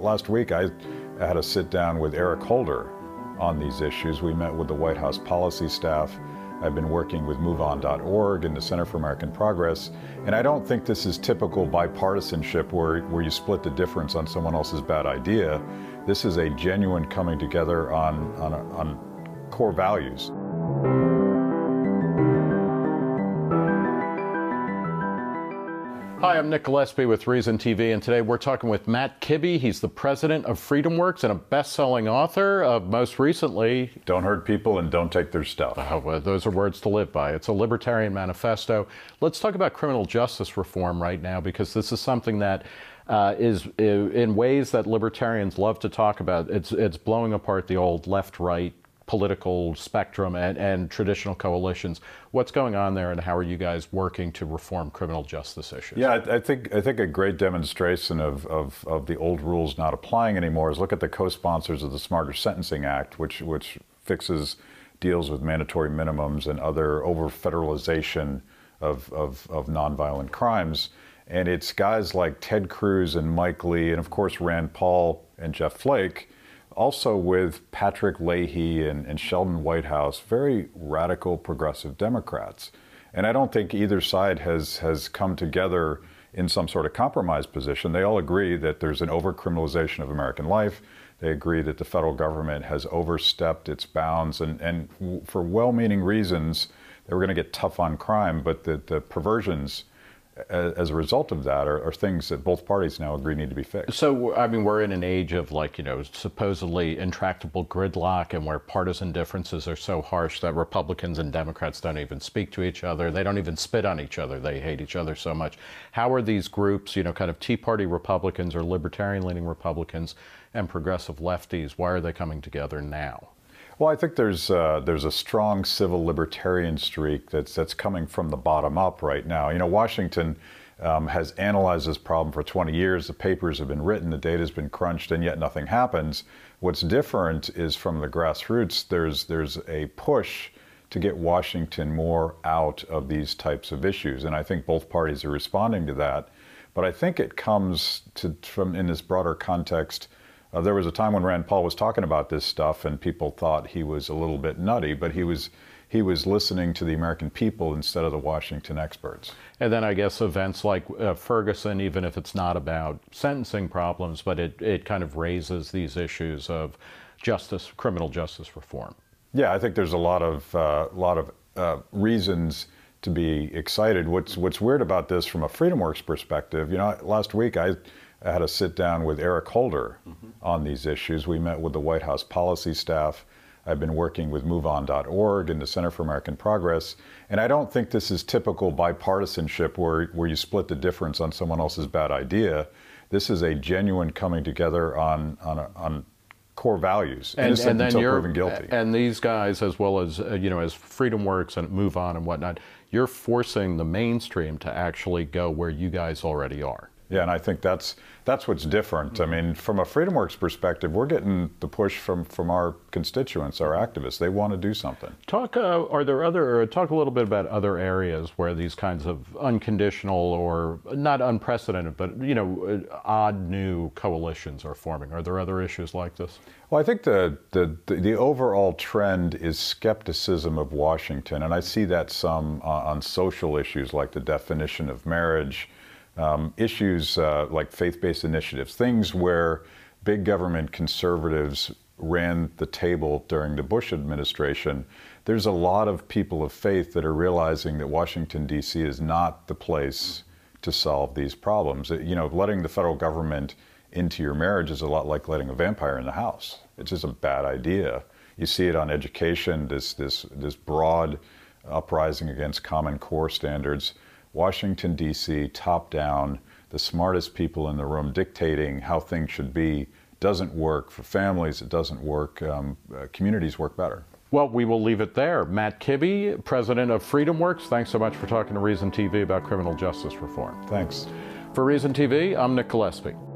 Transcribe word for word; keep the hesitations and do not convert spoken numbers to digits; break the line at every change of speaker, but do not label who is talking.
last week I had a sit down with Eric Holder on these issues. We met with the White House policy staff. I've been working with move on dot org and the Center for American Progress. And I don't think this is typical bipartisanship where, where you split the difference on someone else's bad idea. This is a genuine coming together on, on, on core values.
Hi, I'm Nick Gillespie with Reason T V, and today we're talking with Matt Kibbe. He's the president of FreedomWorks and a best-selling author of, most recently,
Don't Hurt People and Don't Take Their Stuff.
Oh, well, those are words to live by. It's a libertarian manifesto. Let's talk about criminal justice reform right now, because this is something that uh, is, in ways that libertarians love to talk about, it's, it's blowing apart the old left-right political spectrum and, and traditional coalitions. What's going on there, and how are you guys working to reform criminal justice issues?
Yeah, I, I think I think a great demonstration of, of, of the old rules not applying anymore is look at the co-sponsors of the Smarter Sentencing Act, which which fixes, deals with mandatory minimums and other over-federalization of, of, of nonviolent crimes. And it's guys like Ted Cruz and Mike Lee, and of course Rand Paul and Jeff Flake, also with Patrick Leahy and, and Sheldon Whitehouse, very radical progressive Democrats. And I don't think either side has, has come together in some sort of compromise position. They all agree that there's an over-criminalization of American life. They agree that the federal government has overstepped its bounds, and, and for well-meaning reasons, they were going to get tough on crime, but the, the perversions as a result of that are, are things that both parties now agree need to be fixed.
So, I mean, we're in an age of, like, you know, supposedly intractable gridlock, and where partisan differences are so harsh that Republicans and Democrats don't even speak to each other. They don't even spit on each other. They hate each other so much. How are these groups, you know, kind of Tea Party Republicans or libertarian-leaning Republicans and progressive lefties, why are they coming together now?
Well, I think there's uh, there's a strong civil libertarian streak that's that's coming from the bottom up right now. You know, Washington um, has analyzed this problem for twenty years. The papers have been written, the data's been crunched, and yet nothing happens. What's different is from the grassroots, there's there's a push to get Washington more out of these types of issues, and I think both parties are responding to that. But I think it comes to from in this broader context. Uh, there was a time when Rand Paul was talking about this stuff and people thought he was a little bit nutty, but he was he was listening to the American people instead of the Washington experts.
And then I guess events like uh, Ferguson, even if it's not about sentencing problems, but it, it kind of raises these issues of justice, criminal justice reform.
Yeah, I think there's a lot of uh, lot of uh, reasons to be excited. What's what's weird about this from a FreedomWorks perspective, you know, last week I I had a sit down with Eric Holder mm-hmm. on these issues. We met with the White House policy staff. I've been working with move on dot org and the Center for American Progress. And I don't think this is typical bipartisanship where, where you split the difference on someone else's bad idea. This is a genuine coming together on, on, a, on core values,
and,
innocent
and then
until
you're,
proven guilty.
And these guys, as well as, uh, you know, as FreedomWorks and Move On and whatnot, you're forcing the mainstream to actually go where you guys already are.
Yeah, and I think that's that's what's different. I mean, from a FreedomWorks perspective, we're getting the push from, from our constituents, our activists. They want to do something.
Talk, uh, are there other, talk a little bit about other areas where these kinds of unconditional or not unprecedented, but, you know, odd new coalitions are forming. Are there other issues like this?
Well, I think the, the, the, the overall trend is skepticism of Washington, and I see that some uh, on social issues like the definition of marriage, Um, issues uh, like faith-based initiatives, things where big government conservatives ran the table during the Bush administration. There's a lot of people of faith that are realizing that Washington, D C is not the place to solve these problems. You know, letting the federal government into your marriage is a lot like letting a vampire in the house. It's just a bad idea. You see it on education, this, this, this broad uprising against Common Core standards. Washington, D C, top down, the smartest people in the room dictating how things should be doesn't work for families. It doesn't work. Um, uh, communities work better.
Well, we will leave it there. Matt Kibbe, president of FreedomWorks, thanks so much for talking to Reason T V about criminal justice reform.
Thanks.
For Reason T V, I'm Nick Gillespie.